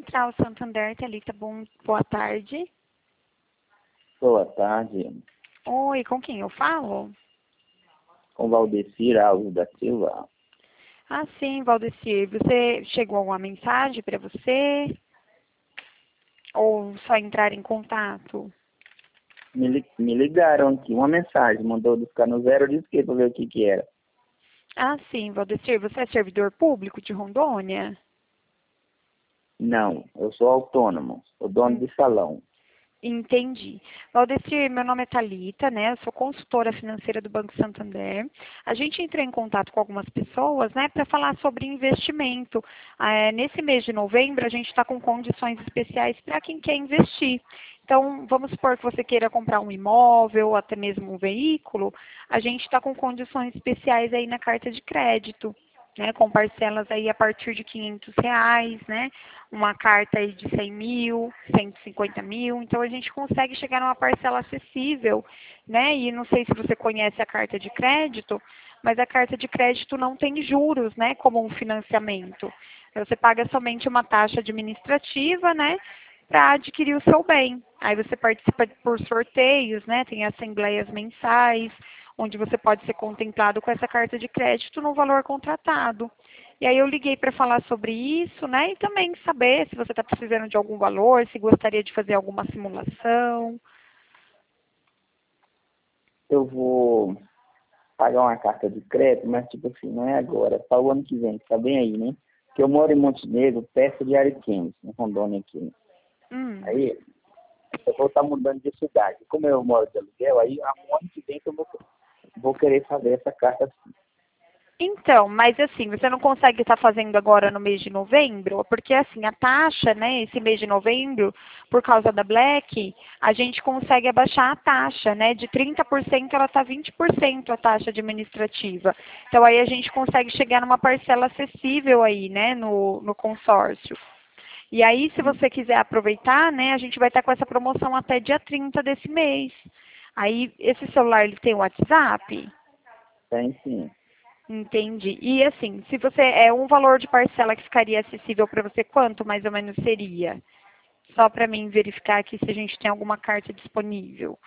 Central Santander, Thalita, boa tarde. Boa tarde, Oi, com quem eu falo? com Valdecir Alves da Silva. Ah, sim, Valdecir. Você chegou alguma mensagem para você? Ou só entrar em contato? Me ligaram aqui, uma mensagem, mandou buscar no zero, eu disse que para ver o que era. Ah, sim, Valdecir. Você é servidor público de Rondônia? Não, eu sou autônomo, sou dono de salão. Entendi. Valdecir, meu nome é Thalita, né? Eu sou consultora financeira do Banco Santander. A gente entrou em contato com algumas pessoas, né, para falar sobre investimento. Nesse mês de novembro, a gente está com condições especiais para quem quer investir. Então, vamos supor que você queira comprar um imóvel, ou até mesmo um veículo, a gente está com condições especiais aí na carta de crédito, né, com parcelas aí a partir de R$ 500, né? Uma carta aí de 100 mil, 150 mil, então a gente consegue chegar numa parcela acessível, né? E não sei se você conhece a carta de crédito, mas a carta de crédito não tem juros, né? Como um financiamento. Você paga somente uma taxa administrativa, né? Para adquirir o seu bem. Aí você participa por sorteios, né? Tem assembleias mensais, onde você pode ser contemplado com essa carta de crédito no valor contratado. E aí eu liguei para falar sobre isso, né? E também saber se você está precisando de algum valor, se gostaria de fazer alguma simulação. Eu vou pagar uma carta de crédito, mas tipo assim, não é agora, é para o ano que vem, tá bem aí, né? Porque eu moro em Montenegro, perto de Ariquemes, em Rondônia aqui. Aí eu vou estar mudando de cidade. Como eu moro de aluguel, aí o ano que vem que eu vou querer fazer essa carta assim. Então, mas assim, você não consegue estar fazendo agora no mês de novembro? Porque assim, a taxa, né, esse mês de novembro, por causa da Black, a gente consegue abaixar a taxa, né? De 30% ela está 20% a taxa administrativa. Então aí a gente consegue chegar numa parcela acessível aí, né, no consórcio. E aí, se você quiser aproveitar, né, a gente vai estar com essa promoção até dia 30 desse mês. Aí, esse celular, ele tem WhatsApp? Tem sim. Entendi. E assim, se você é um valor de parcela que ficaria acessível para você, quanto mais ou menos seria? Só para mim verificar aqui se a gente tem alguma carta disponível.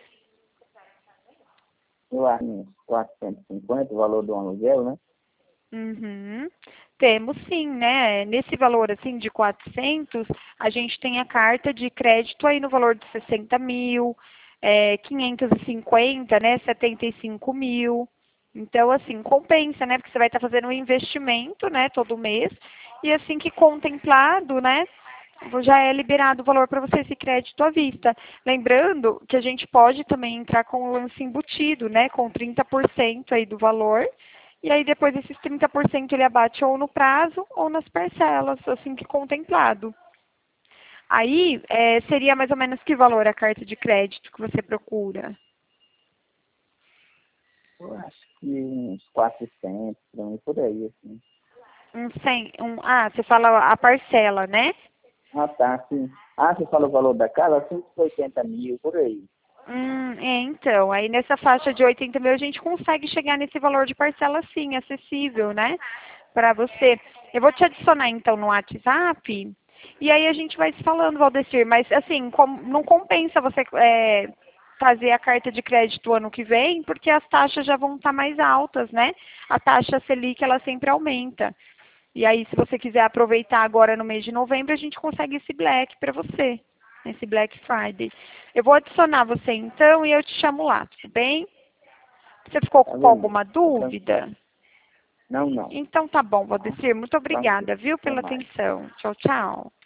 Eu acho uns 450 o valor do aluguel, né? Uhum. Temos sim, né? Nesse valor assim de 400, a gente tem a carta de crédito aí no valor de 60 mil, 550, né? 75 mil. Então, assim, compensa, né? Porque você vai estar fazendo um investimento, né? Todo mês. E assim que contemplado, né? Já é liberado o valor para você esse crédito à vista. Lembrando que a gente pode também entrar com o lance embutido, né? Com 30% aí do valor. E aí depois esses 30% ele abate ou no prazo ou nas parcelas, assim que contemplado. Aí seria mais ou menos que valor a carta de crédito que você procura? Eu acho que uns 400, por aí, assim. Você fala a parcela, né? Ah, tá, sim. Ah, você falou o valor da casa? 180 mil, por aí. Então, aí nessa faixa de 80 mil a gente consegue chegar nesse valor de parcela sim, acessível, né? Para você. Eu vou te adicionar então no WhatsApp e aí a gente vai se falando, Valdecir, mas assim, não compensa você fazer a carta de crédito ano que vem, porque as taxas já vão estar mais altas, né? A taxa Selic, ela sempre aumenta. E aí, se você quiser aproveitar agora no mês de novembro, a gente consegue esse Black para você, esse Black Friday. Eu vou adicionar você então e eu te chamo lá, tudo bem? Você ficou Tá com vendo? alguma Tá tranquilo. dúvida? Não, não. Então tá bom, Valdecir. Muito Tranquilo. obrigada, viu, Até pela mais. atenção. Tchau, tchau.